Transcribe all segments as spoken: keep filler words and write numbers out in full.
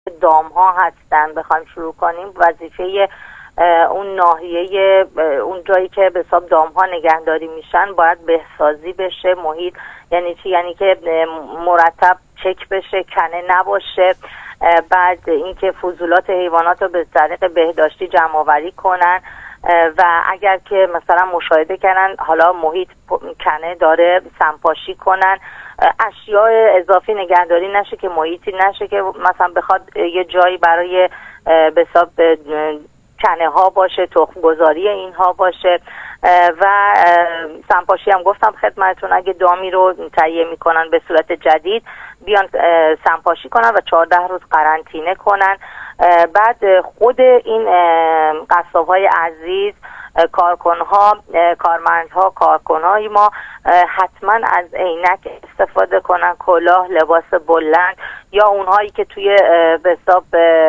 دام ها هستن بخوایم شروع کنیم، وظیفه اون ناحیه اون جایی که به حساب دام ها نگهداری میشن باید بهسازی بشه. محیط یعنی چی؟ یعنی که مرتب چک بشه، کنه نباشه. بعد اینکه فضولات حیوانات رو به طریق بهداشتی جمع آوری کنن و اگر که مثلا مشاهده کردن حالا محیط کنه داره سمپاشی کنن. اشیاء اضافی نگهداری نشه که محیطی نشه که مثلا بخواد یه جایی برای به حساب کنه ها باشه، تخم گذاری اینها باشه. و سمپاشی هم گفتم خدمتتون، اگه دامی رو تهیه میکنن به صورت جدید بیان سمپاشی کنن و چهارده روز قرنطینه کنن. بعد خود این قصاب‌های عزیز، کارکنها، کارمندها، کارکنهای ما حتما از عینک استفاده کنن، کلاه، لباس بلند، یا اونهایی که توی به حساب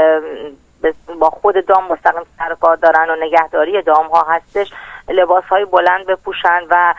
با خود دام مستقیم سر کار دارن و نگهداری دام ها هستش، لباس های بلند بپوشن و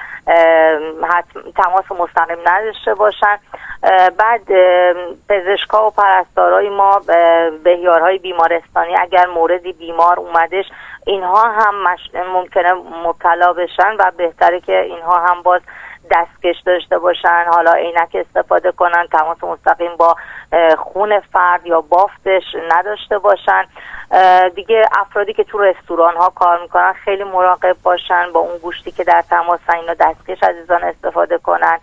تماس مستقیم نداشته باشن. بعد پزشکا و پرستارای ما، بهیارهای بیمارستانی اگر موردی بیمار اومدش اینها هم ممکنه مبتلا بشن و بهتره که اینها هم باز دستکش داشته باشن، حالا عینک استفاده کنن، تماس مستقیم با خون فرد یا بافتش نداشته باشن. دیگه افرادی که تو رستوران ها کار میکنن خیلی مراقب باشن با اون گوشتی که در تماسن، اینا دستکش عزیزان استفاده کنن.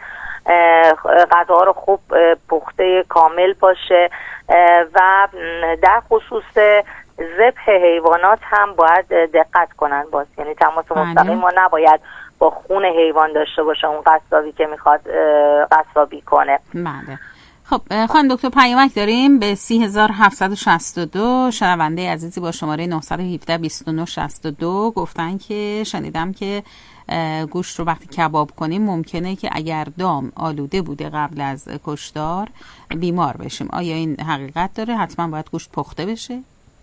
غذا رو خوب پخته کامل باشه و در خصوص ذبح حیوانات هم باید دقت کنن باز، یعنی تماس مستقیم ما نباید با خون حیوان داشته باشه اون قصابی که میخواد قصابی کنه. بله. خب خانم دکتر پیامک داریم به سی هزار هفتصد و شصت و دو. شنونده عزیزی با شماره نه یک هفت بیست و نه شصت و دو گفتن که شنیدم که گوشت رو وقتی کباب کنیم ممکنه که اگر دام آلوده بوده قبل از کشتار بیمار بشیم. آیا این حقیقت داره؟ حتما باید گوشت پخته بشه؟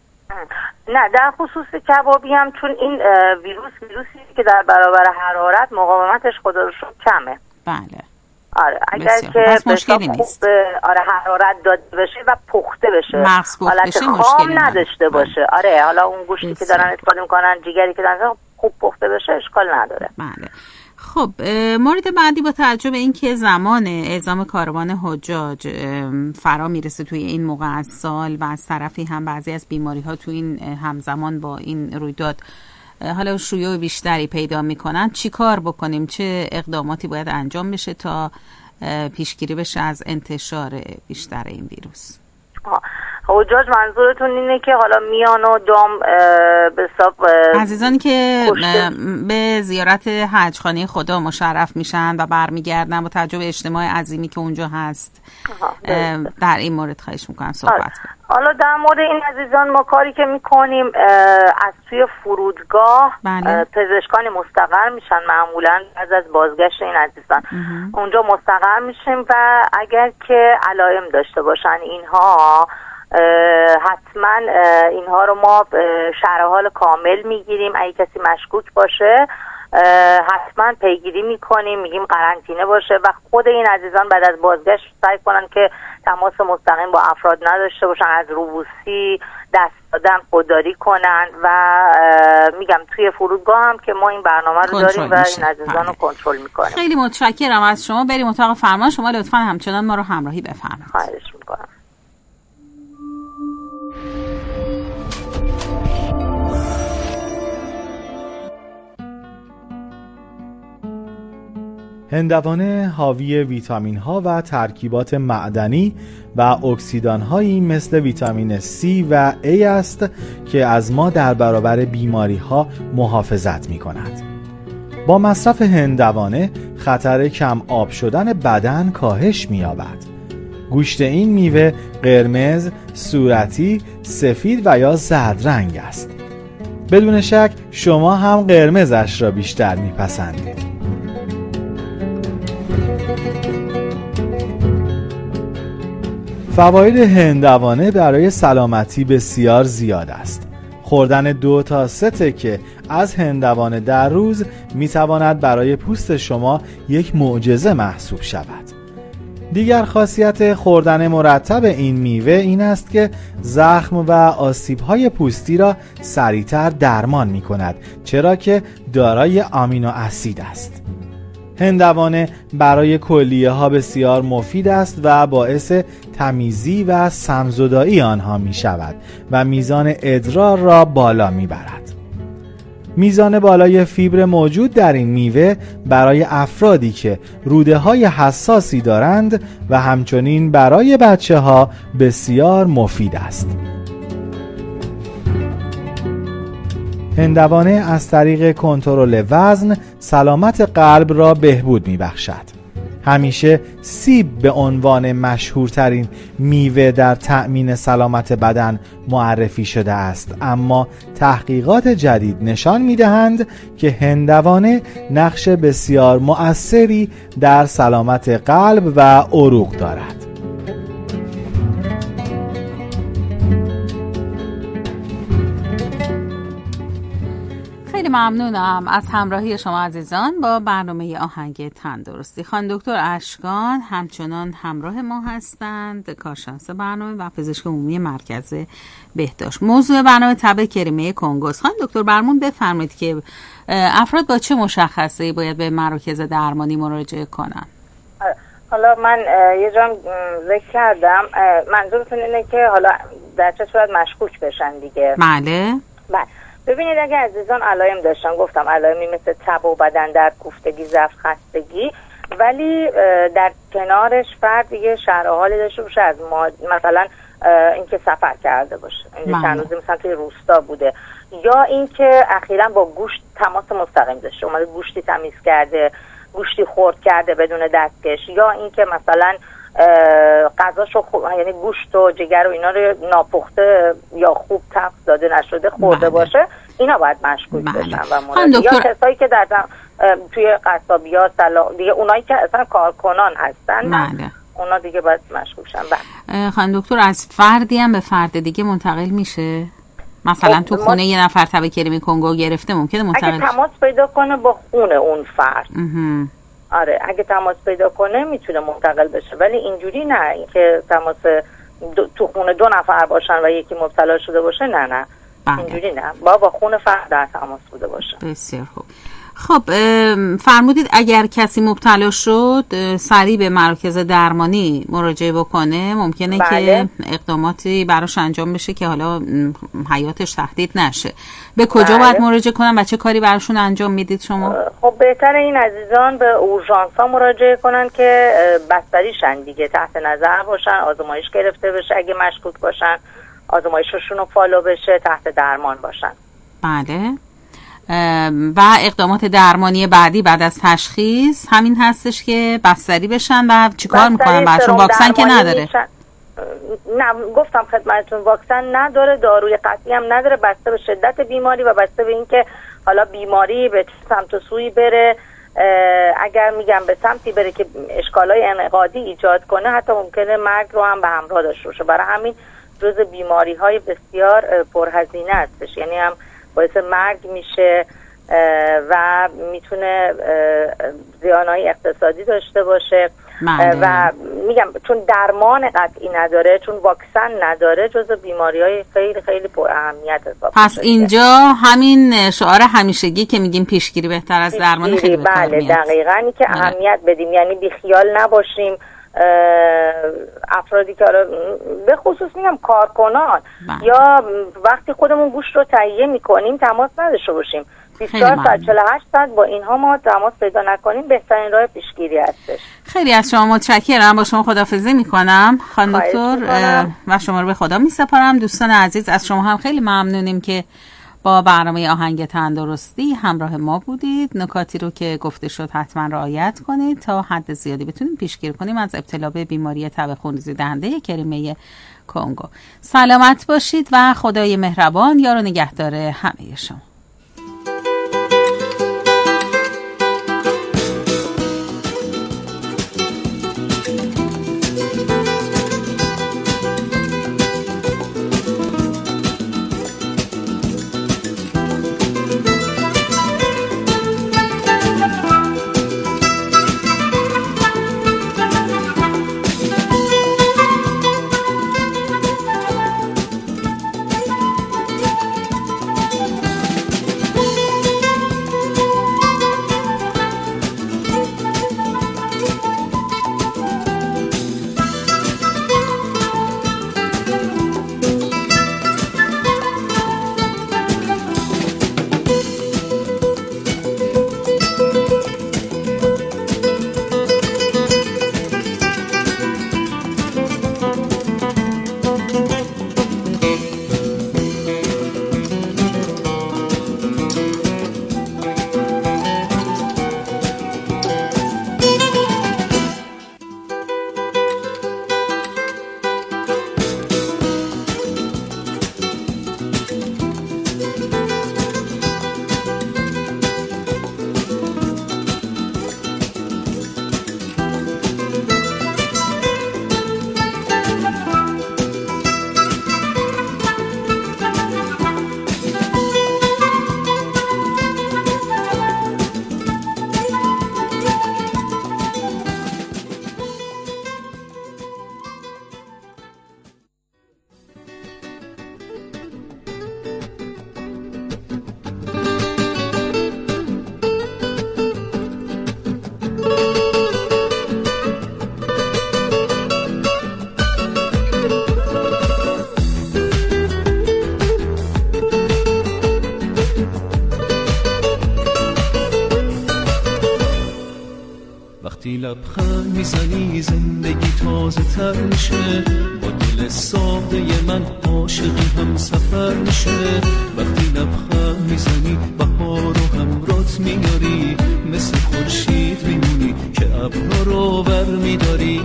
نه، در خصوص کبابی هم چون این ویروس ویروسی که در برابر حرارت مقاومتش خدا رو شکر کمه. بله. آره اگر که پس مشکلی نیست. آره حرارت داده بشه و پخته بشه، حالت خام نداشته باشه. آره حالا اون گوشتی که دارن استفاده میکنن، جگری که دارن خوب پخته بشه اشکال نداره. بله. خب مورد بعدی با توجه به اینکه زمان اعزام کاروان حجاج فرا میرسه توی این موقع از سال و از طرفی هم بعضی از بیماری ها توی این همزمان با این رویداد حالا شیوع بیشتری پیدا میکنن، چی کار بکنیم؟ چه اقداماتی باید انجام بشه تا پیشگیری بشه از انتشار بیشتر این ویروس؟ حجاج منظورتون اینه که حالا میان و دام به حساب عزیزانی که به زیارت حجخانه خدا مشرف میشن و برمیگردن با توجه به اجتماع عظیمی که اونجا هست، در این مورد خواهش میکنم صحبت کنم. حالا در مورد این عزیزان ما کاری که میکنیم از توی فرودگاه بله. پزشکانی مستقر میشن معمولا از از بازگشت این عزیزان امه. اونجا مستقر میشیم و اگر که علائم داشته باشن اینها حتما اینها رو ما شرح حال کامل میگیریم. اگه کسی مشکوک باشه حتما پیگیری میکنیم، میگیم قرنطینه باشه و خود این عزیزان بعد از بازگشت سعی کنن که تماس مستقیم با افراد نداشته باشن، از روبوسی دست دادن خودداری کنن و میگم توی فرودگاه هم که ما این برنامه رو داریم و این عزیزان رو کنترل میکنیم. خیلی متشکرم از شما. بریم اتاق فرمان. شما لطفا همچنان ما رو همراهی بفرمایید. خواهش میکنم. هندوانه حاوی ویتامین ها و ترکیبات معدنی و اکسیدان هایی مثل ویتامین C و A است که از ما در برابر بیماری ها محافظت می کند. با مصرف هندوانه خطر کم آب شدن بدن کاهش می یابد. گوشت این میوه قرمز، صورتی، سفید و یا زرد رنگ است. بدون شک شما هم قرمزش را بیشتر می پسندید. فواید هندوانه برای سلامتی بسیار زیاد است. خوردن دو تا سه تکه از هندوانه در روز میتواند برای پوست شما یک معجزه محسوب شود. دیگر خاصیت خوردن مرتب این میوه این است که زخم و آسیب‌های پوستی را سریعتر درمان می‌کند، چرا که دارای آمینو اسید است. هندوانه برای کلیه ها بسیار مفید است و باعث تمیزی و سمزدایی آنها می شود و میزان ادرار را بالا می برد. میزان بالای فیبر موجود در این میوه برای افرادی که روده های حساسی دارند و همچنین برای بچه ها بسیار مفید است. هندوانه از طریق کنترل وزن سلامت قلب را بهبود می‌بخشد. همیشه سیب به عنوان مشهورترین میوه در تأمین سلامت بدن معرفی شده است، اما تحقیقات جدید نشان می‌دهند که هندوانه نقش بسیار مؤثری در سلامت قلب و عروق دارد. خیلی ممنونم از همراهی شما عزیزان با برنامه آهنگ تندرستی. خانم دکتر اشکان همچنان همراه ما هستند، کارشناس برنامه و پزشک عمومی مرکز بهداشت. موضوع برنامه تب کریمه کنگو. خانم دکتر برمون بفرمایید که افراد با چه مشخصه‌ای باید به مراکز درمانی مراجعه کنن؟ حالا من یه جام ذکر کردم، منظورتون اینه که حالا در چه صورت مشکوک بشن دیگه؟ بله بله. ببینید اگه عزیزان علائم داشتن، گفتم علائمی مثل تب و بدن درد، کوفتگی، ضعف، خستگی، ولی در کنارش فرد یه شرح حالی داشته باشه از ما، مثلا اینکه سفر کرده باشه، این چند روزی مثلا توی روستا بوده، یا اینکه اخیراً با گوشت تماس مستقیم داشته، اومده گوشتی تمیز کرده، گوشتی خورد کرده بدون دستکش، یا اینکه مثلا غذاشو خوب، یعنی گوشت و جگر و اینا رو ناپخته یا خوب تفت داده نشده خورده بله. باشه، اینا باید مشکوک بله. بشن و مورد یا کسایی که در توی قصابیات دیگه، اونایی که اصلا کارکنان هستن بله. اونا دیگه باید مشکوک شن. بله. خانم دکتر از فردی هم به فرد دیگه منتقل میشه؟ مثلا تو خونه یه نفر تب کریمه کنگو گرفته ممکنه منتقل اگه تماس پیدا کنه با خون اون فرد اه. آره اگه تماس پیدا کنه میتونه منتقل بشه، ولی اینجوری نه اینکه تماس تو خونه دو نفر باشن و یکی مبتلا شده باشه، نه نه بله. اینجوری نه، با با خون فرد در تماس بوده باشه. بسیار خوب. خب فرمودید اگر کسی مبتلا شد سریع به مراکز درمانی مراجعه بکنه، ممکنه بله. که اقداماتی براش انجام بشه که حالا حیاتش تهدید نشه. به کجا بله. باید مراجعه کنن و چه کاری براشون انجام میدید شما؟ خب بهتر این عزیزان به اورژانس ها مراجعه کنن که بستریشن دیگه، تحت نظر باشن، آزمایش گرفته بشه، اگه مشکوک باشن آزمایششون رو فالو بشه، تحت درمان باشن. بله. و اقدامات درمانی بعدی بعد از تشخیص همین هستش که بستری بشن و چیکار میکنن براشون؟ واکسن که نداره؟ میشن. نه گفتم خدمتتون واکسن نداره، داروی قطعی هم نداره، بسته به شدت بیماری و بسته به اینکه حالا بیماری به سمت و سوی بره. اگر میگم به سمتی بره که اشکالای انعقادی ایجاد کنه، حتی ممکنه مرگ رو هم به همراه داشته باشه. برای همین جزء بیماری های بسیار پرهزینه هستش، یعنی هم باعث مرگ میشه و میتونه زیانهای اقتصادی داشته باشه مندم. و میگم چون درمان قطعی نداره، چون واکسن نداره، جزو بیماری‌های خیلی خیلی پر اهمیت حساب پس میشه. اینجا همین شعار همیشگی که میگیم پیشگیری بهتر از درمان خیلی بهتر بله میاد. دقیقاً این که بله. اهمیت بدیم، یعنی بیخیال نباشیم. افرادی که به خصوص میگم کارکنان بله. یا وقتی خودمون گوشت رو تهیه میکنیم تماس نداشته باشیم، بیست و چهار ساعت چهل و هشت ساعت با اینها ما تماس پیدا نکنیم، بهترین راه پیشگیری هستش. خیلی از شما متشکرم، با شما خداحافظی میکنم خانم دکتر و شما رو به خدا میسپارم. دوستان عزیز از شما هم خیلی ممنونیم که با برنامه آهنگ تندرستی همراه ما بودید. نکاتی رو که گفته شد حتما رعایت کنید تا حد زیادی بتونیم پیشگیری کنیم از ابتلا به بیماری تب خونریزی دهنده کریمه کنگو. سلامت باشید و خدای مهربان یار و نگهدار همه شما. لبخند میزنی زندگی تازه تر میشه، با دل ساده من عاشقی هم سفر میشه. وقتی لبخند میزنی بهار و همرات میاری، مثل خورشید میمونی که ابرها رو بر میداری.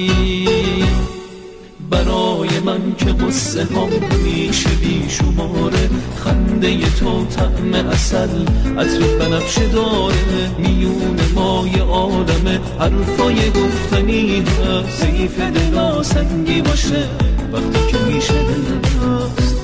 برای من که قصه هم همیشه بی شماره، خنده تو طعم عسل عطر بنفشه داره. میون مای عالمه حرفای گفتنی هست، ضعیف دلا سنگی باشه وقتی که میشه دل بست.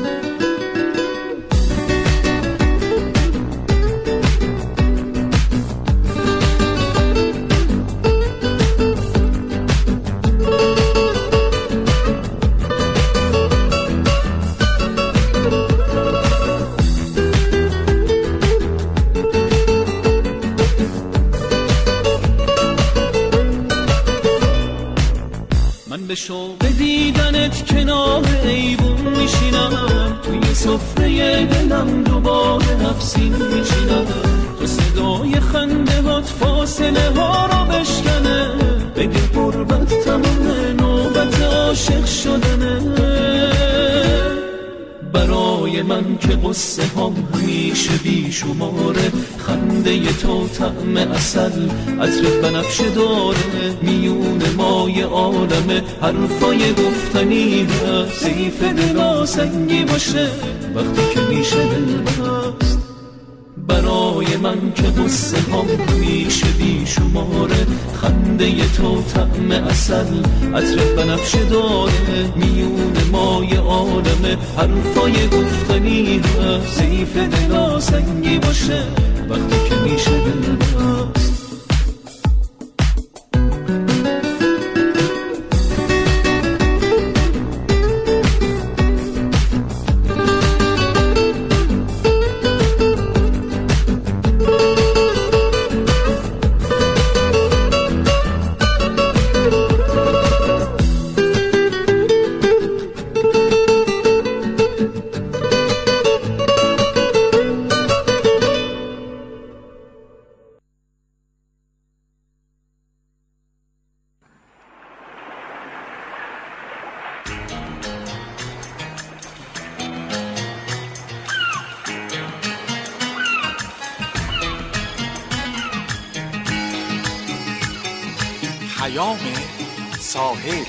به شوق دیدنت کنار ایوون میشینم، توی سفره دلم دوباره نفسین میشینم. تو صدای خنده هات فاصله ها رو بشکنه، بگه قربت تمام نوبت عاشق شدنه. برای من که قصه هم همیشه بی شماره، خنده تو طعم عسل عطر بنفشه داره. میون مای عالمه حرفای گفتنی هست، ضعیف دلا سنگی باشه وقتی که میشه دل بست. برای من که قصه هم همیشه بی شماره، خنده تو طعم عسل عطر بنفشه داره. میون مای عالمه حرفای گفتنی هست، ضعیف دلا سنگی باشه وقتی که میشه دل بست. پیام صاحب.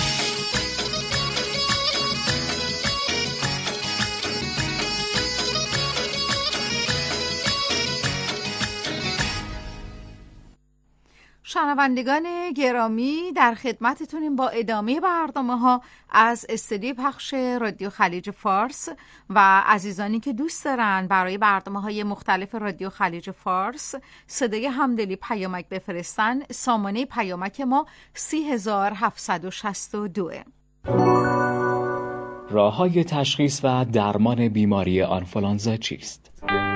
شنوندگان گرامی، در خدمتتونیم با ادامه برنامه ها از استودیو پخش رادیو خلیج فارس و عزیزانی که دوست دارن برای برنامه های مختلف رادیو خلیج فارس صدای همدلی پیامک بفرستن. سامانه پیامک ما سی هزار هفتصد و شصت و دو. راه‌های تشخیص و درمان بیماری آنفولانزا چیست؟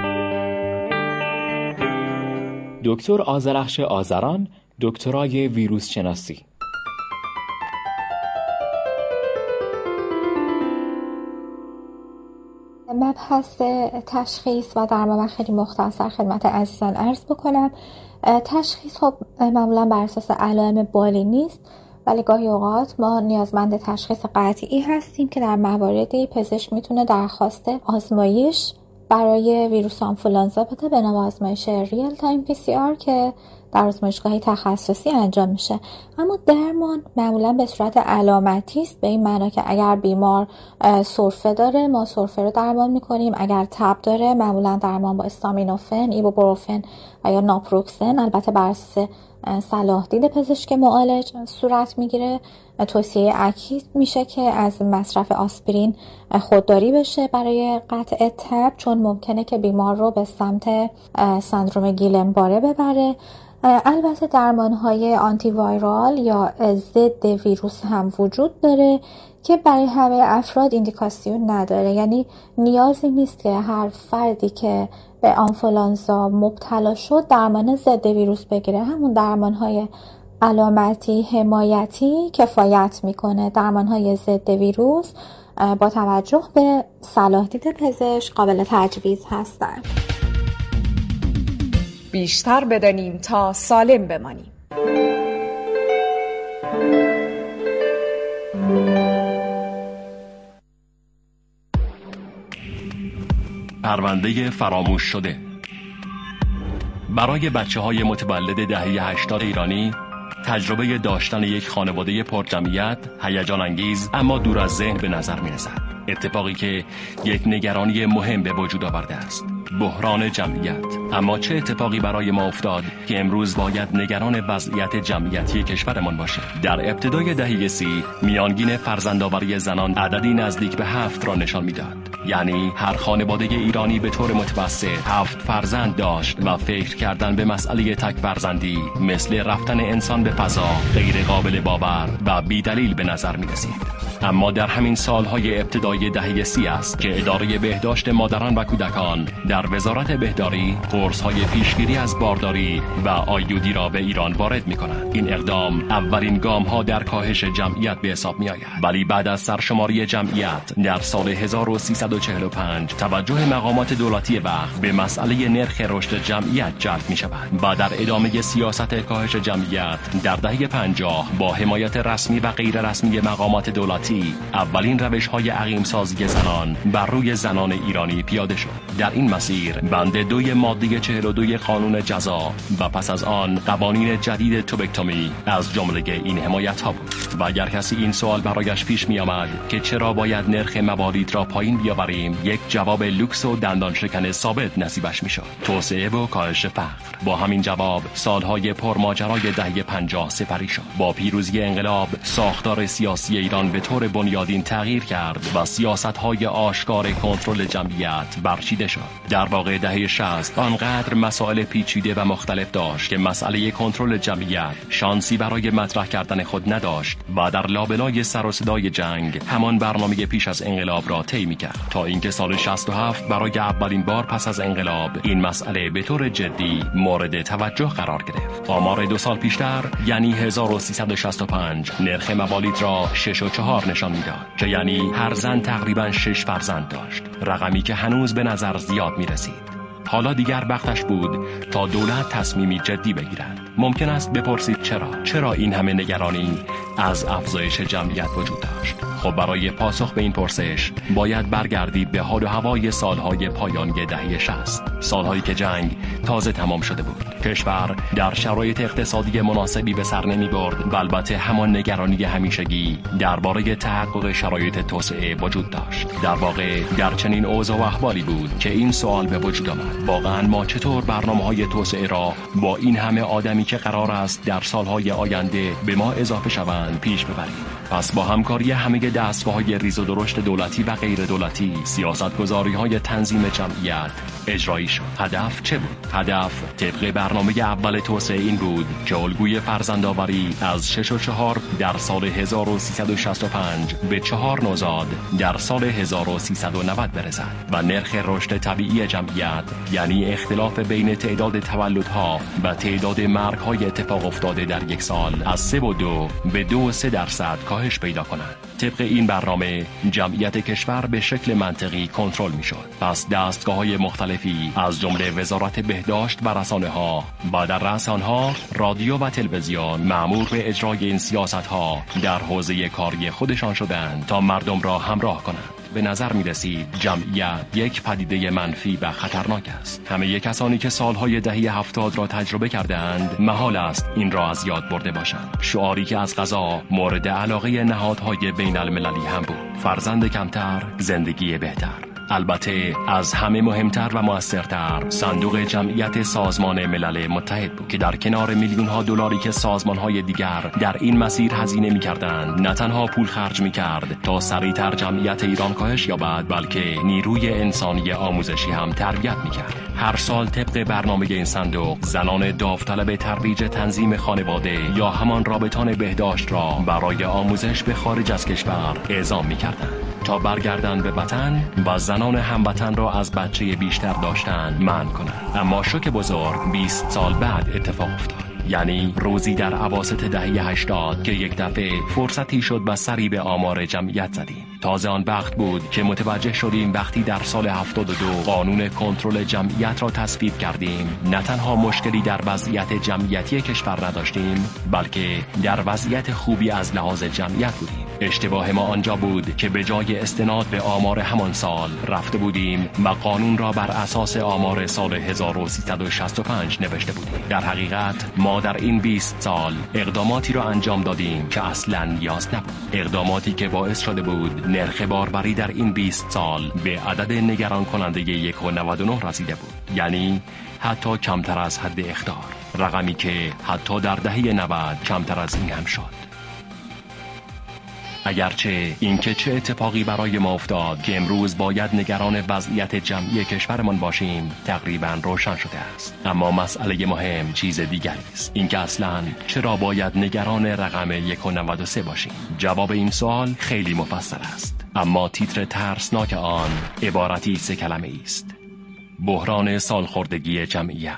دکتر آذرخش آذران، دکترای ویروس شناسی. مبحث تشخیص و درمان خیلی مختصر خدمت عزیزان عرض بکنم. تشخیص خب معمولا بر اساس علائم بالینی است ولی گاهی اوقات ما نیازمند تشخیص قطعی هستیم که در مواردی پزشک میتونه درخواست آزمایش برای ویروس آنفولانزا بده به نام آزمایش ریل تایم پی سی آر که در آزمایشگاه تخصصی انجام میشه. اما درمان معمولا به صورت علامتی است، به این معنی که اگر بیمار سرفه داره ما سرفه رو درمان میکنیم، اگر تب داره معمولا درمان با استامینوفن، ایبوپروفن و یا ناپروکسن، البته بر اساس صلاح دید پزشک معالج صورت میگیره. توصیه اکید میشه که از مصرف آسپرین خودداری بشه برای قطع تب، چون ممکنه که بیمار رو به سمت سندروم گیلن-باره ببره. البته درمان‌های آنتی وایرال یا ضد ویروس هم وجود داره که برای همه افراد ایندیکاسیون نداره، یعنی نیازی نیست که هر فردی که به آنفولانزا مبتلا شد درمان ضد ویروس بگیره. همون درمان‌های علامتی حمایتی کفایت میکنه. درمان‌های ضد ویروس با توجه به صلاح دید پزشک قابل تجویز هستند. بیشتر بدانیم تا سالم بمانیم. پرونده فراموش شده. برای بچه‌های متولد دهه هشتاد ایرانی تجربه داشتن یک خانواده پرجمعیت هیجان انگیز اما دور از ذهن به نظر می‌رسد. اتفاقی که یک نگرانی مهم به وجود آورده است: بحران جمعیت. اما چه اتفاقی برای ما افتاد که امروز باید نگران وضعیت جمعیتی کشورمان باشیم؟ در ابتدای دهه سی میانگین فرزندآوری زنان عددی نزدیک به هفت را نشان میداد، یعنی هر خانواده ایرانی به طور متوسط هفت فرزند داشت و فکر کردن به مسئله تک فرزندی مثل رفتن انسان به فضا غیر قابل باور و بی‌دلیل به نظر می رسید. اما در همین سالهای ابتدای دهه سی است که اداره بهداشت مادران و کودکان در وزارت بهداری قرص‌های پیشگیری از بارداری و آیودی را به ایران وارد می‌کند. این اقدام اولین گام‌ها در کاهش جمعیت به حساب می‌آید. ولی بعد از سرشماری جمعیت در سال هزار و سیصد و چهل و پنج توجه مقامات دولتی وقت به مسئله نرخ رشد جمعیت جلب می‌شود و در ادامه سیاست کاهش جمعیت در دهه پنجاه با حمایت رسمی و غیر رسمی مقامات دولتی اولین روش‌های عقیم‌سازی زنان بر روی زنان ایرانی پیاده شد. در این مسیر بند دوی ماده چهل و دو قانون جزا و پس از آن قوانین جدید توبکتومی از جمله این حمایت‌ها بود. و اگر کسی این سوال برایش پیش می آمد که چرا باید نرخ موالید را پایین بیاوریم، یک جواب لوکس و دندان شکن ثابت نصیبش می شد: توسعه و کاهش فقر. با همین جواب سالهای پرماجرای دهه پنجاه سپری شد. با پیروزی انقلاب ساختار سیاسی ایران به طور بنیادین تغییر کرد و سیاست‌های آشکار کنترل جمعیت برچیده شد. در واقع دهه شصت آنقدر مسائل پیچیده و مختلف داشت که مسئله کنترل جمعیت شانسی برای مطرح کردن خود نداشت و در لابلای سر و صدای جنگ همان برنامه پیش از انقلاب را طی می‌کرد، تا اینکه سال شصت و هفت برای اولین بار پس از انقلاب این مسئله به طور جدی مورد توجه قرار گرفت. آمار دو سال پیشتر یعنی هزار و سیصد و شصت و پنج نرخ موالید را شش و چهار نشان می‌داد، که یعنی هر زن تقریباً شش فرزند داشت، رقمی که هنوز به نظر زیاد می‌رسید. حالا دیگر وقتش بود تا دولت تصمیمی جدی بگیرد. ممکن است بپرسید چرا؟ چرا این همه نگرانی از افزایش جمعیت وجود داشت؟ خب برای پاسخ به این پرسش باید برگردید به حال و هوای سالهای پایانی دهه شصت، سالهایی که جنگ تازه تمام شده بود. کشور در شرایط اقتصادی مناسبی به سر نمی برد و البته همان نگرانی همیشگی درباره تحقق شرایط توسعه وجود داشت. در واقع در چنین اوضاع و احوالی بود که این سوال به وجود آمد: واقعا ما چطور برنامه‌های توسعه را با این همه آدمی که قرار است در سالهای آینده به ما اضافه شوند پیش ببریم؟ پس با همکاری همه دستگاه‌های ریز و درشت دولتی و غیر دولتی سیاست‌گذاری‌های تنظیم جمعیت اجرایی شد. هدف چه بود؟ هدف طبق برنامه اول توسعه این بود که الگوی فرزندآوری از شش و چهار در سال هزار و سیصد و شصت و پنج به چهار نوزاد در سال هزار و سیصد و نود برسد و نرخ رشد طبیعی جمعیت، یعنی اختلاف بین تعداد تولدها و تعداد مرگ‌های اتفاق افتاده در یک سال، از سه و دو به دو و سه درصد کاهش پیدا کنند. طبق این برنامه جمعیت کشور به شکل منطقی کنترل میشد. پس دستگاه‌های مختلفی از جمله وزارت بهداشت و رسانه‌ها و در رأس آنها رادیو و تلویزیون مأمور به اجرای این سیاست‌ها در حوزه کاری خودشان شدند تا مردم را همراه کنند. به نظر می رسید جمعیت یک پدیده منفی و خطرناک است. همه کسانی که سالهای دهه هفتاد را تجربه کردند محال است این را از یاد برده باشند. شعاری که از قضا مورد علاقه نهادهای بین المللی هم بود: فرزند کمتر، زندگی بهتر. البته از همه مهمتر و موثرتر صندوق جمعیت سازمان ملل متحد بود که در کنار میلیون ها دلاری که سازمان های دیگر در این مسیر هزینه می‌کردند نه تنها پول خرج می‌کرد تا سریعتر جمعیت ایران کاهش یابد، بلکه نیروی انسانی آموزشی هم تربیت می‌کرد. هر سال طبق برنامه این صندوق زنان داوطلب ترویج تنظیم خانواده یا همان رابطان بهداشت را برای آموزش به خارج از کشور اعزام می‌کردند تا برگردند به وطن و زنان هموطن را از بچه بیشتر داشتن منع کنند. اما شوک بزرگ بیست سال بعد اتفاق افتاد. یعنی روزی در اواسط دهه هشتاد که یک دفعه فرصتی شد و سری به آمار جمعیت زدیم. تازه آن وقت بود که متوجه شدیم وقتی در سال هفتاد و دو قانون کنترل جمعیت را تصویب کردیم نه تنها مشکلی در وضعیت جمعیتی کشور نداشتیم، بلکه در وضعیت خوبی از لحاظ جمعیت بودیم. اشتباه ما آنجا بود که به جای استناد به آمار همان سال رفته بودیم و قانون را بر اساس آمار سال هزار و سیصد و شصت و پنج نوشته بودیم. در حقیقت ما در این بیست سال اقداماتی را انجام دادیم که اصلاً نیاز نبود. اقداماتی که باعث شده بود نرخ باربری در این بیست سال به عدد نگران کننده یک و نود و نه رسیده بود. یعنی حتی کمتر از حد اخطار، رقمی که حتی در دهه نود کمتر از این هم شد. اگرچه اینکه چه اتفاقی برای ما افتاد که امروز باید نگران وضعیت جمعی کشورمان باشیم تقریباً روشن شده است، اما مسئله مهم چیز دیگری است. اینکه اصلاً چرا باید نگران رقم یک و نود و سه باشیم؟ جواب این سوال خیلی مفصل است، اما تیتر ترسناک آن عبارتی سه کلمه است: بحران سالخوردگی جمعیت.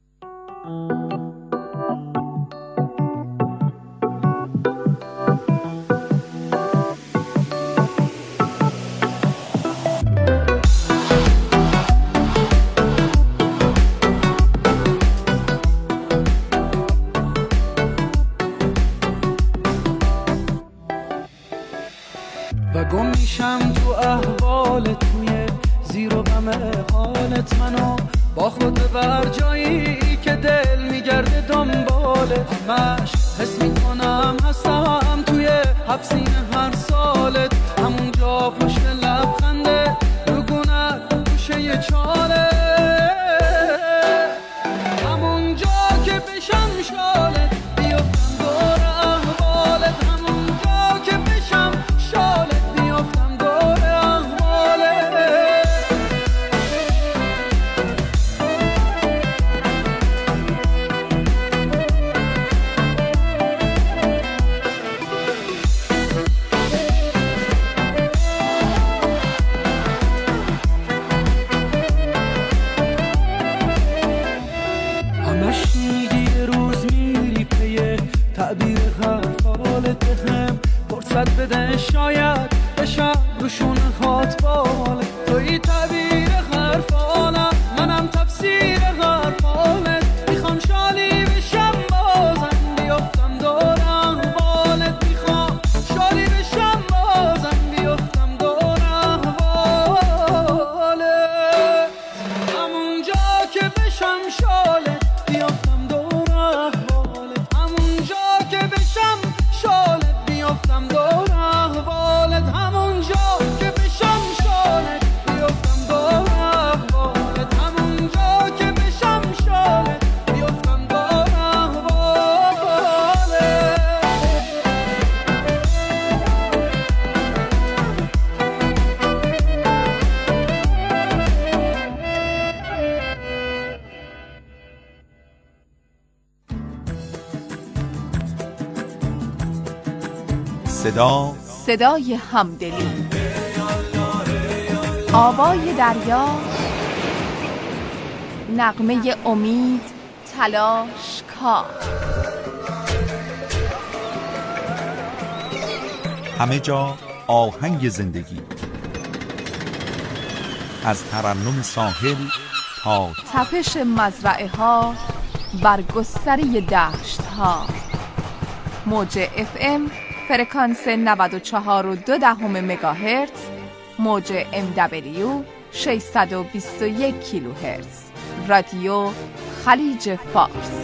و گم میشم تو احوال توی زیر و غم حالت، منو با خود بر جایی که دل میگرده دنبالت. مش حس میکنم هستم توی حبسین هر سالت، همونجا پشت لبخنده رگونت گوشه چاله، همونجا که بشم شالت بیفتم دور احوالت، همونجا که بشم شالت بیفتم دور احوالت. همش میگی یه روز میری پی تعبیر حرف حالت، هم فرصت بده شاید بشم روشون خات بالت. توی تعبیر حرف حالم، منم تفسیر حرف حالت، میخوام شالی بشم بازم بیفتم دور احوالت، میخوام شالی بشم بازم بیفتم دور احوالت، همونجا که بشم شالت بیفتم دور احوالت، همونجا که بشم شالت بیفتم دور احوالت، همونجا که بشم شالت بیفتم دور احوالت، همونجا که بشم شالت بیفتم دور احوالت. صدا صدای همدلی، آوای دریا، نغمه امید، تلاش، کار. همه جا آهنگ زندگی، از ترنم ساحل تا تپش مزرعه ها بر گستره دشت ها. موج اف ام فرکانس نود و چهار و دو دهم مگاهرتز، موج ام دبلیو ششصد و بیست و یک کیلوهرتز. رادیو خلیج فارس.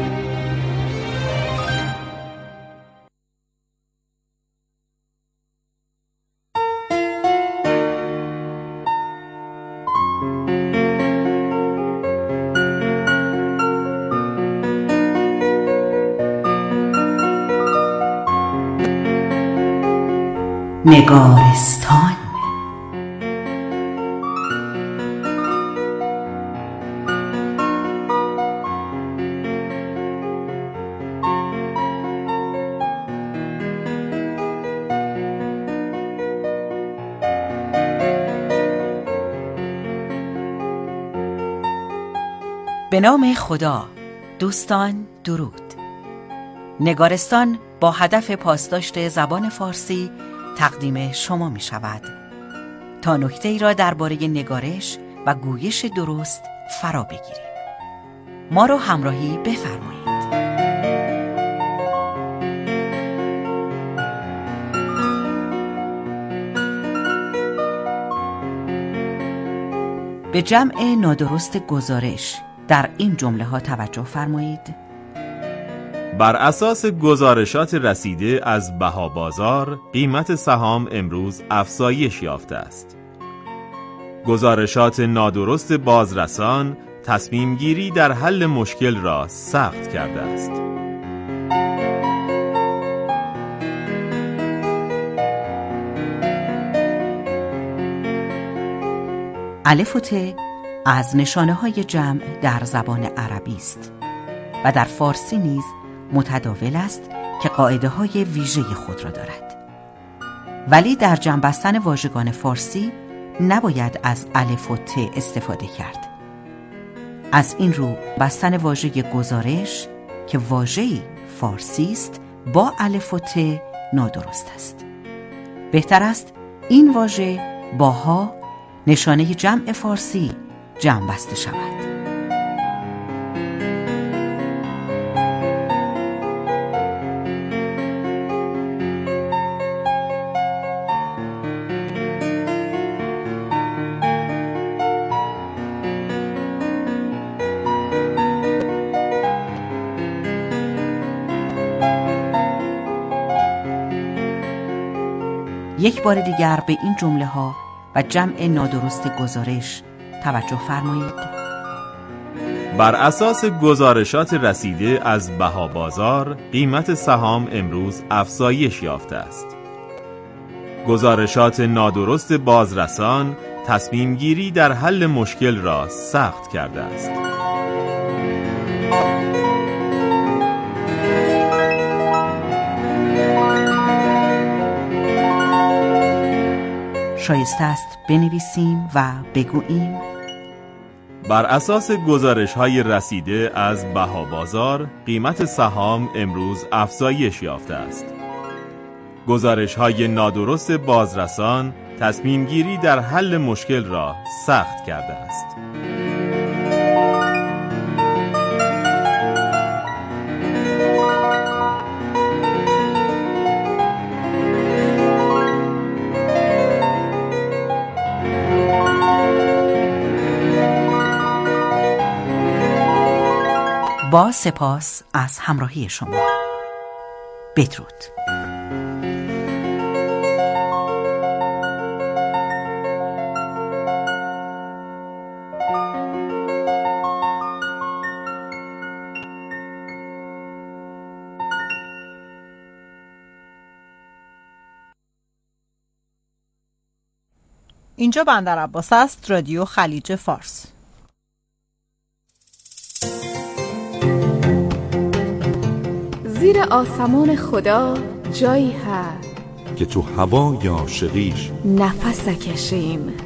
نگارستان. به نام خدا. دوستان درود. نگارستان با هدف پاسداشت زبان فارسی تقدیم شما می شود تا نکته ای را درباره نگارش و گویش درست فرا بگیریم. ما را همراهی بفرمایید. به جمع نادرست گزارش در این جمله ها توجه فرمایید. بر اساس گزارشات رسیده از بها بازار، قیمت سهام امروز افزایش یافته است. گزارشات نادرست بازرسان تصمیم گیری در حل مشکل را سخت کرده است. الف و ت از نشانه های جمع در زبان عربی است و در فارسی نیز متداول است که قاعده های ویژه خود را دارد. ولی در جمع بستن واژگان فارسی نباید از الف و ت استفاده کرد. از این رو بستن واژه گزارش که واژه‌ای فارسی است با الف و ت نادرست است. بهتر است این واژه با ها، نشانه جمع فارسی، جمع بسته شود. یک بار دیگر به این جمله ها و جمع نادرست گزارش توجه فرمایید. بر اساس گزارشات رسیده از بها بازار، قیمت سهام امروز افزایش یافته است. گزارشات نادرست بازرسان تصمیم گیری در حل مشکل را سخت کرده است. شایسته است بنویسیم و بگوییم بر اساس گزارش‌های رسیده از بها بازار، قیمت سهام امروز افزایش یافته است. گزارش‌های نادرست بازرسان تصمیم گیری در حل مشکل را سخت کرده است. با سپاس از همراهی شما. بدرود. اینجا بندر عباس است، رادیو خلیج فارس. زیر آسمان خدا جایی هست که تو هوای عاشقیش نفس کشیم.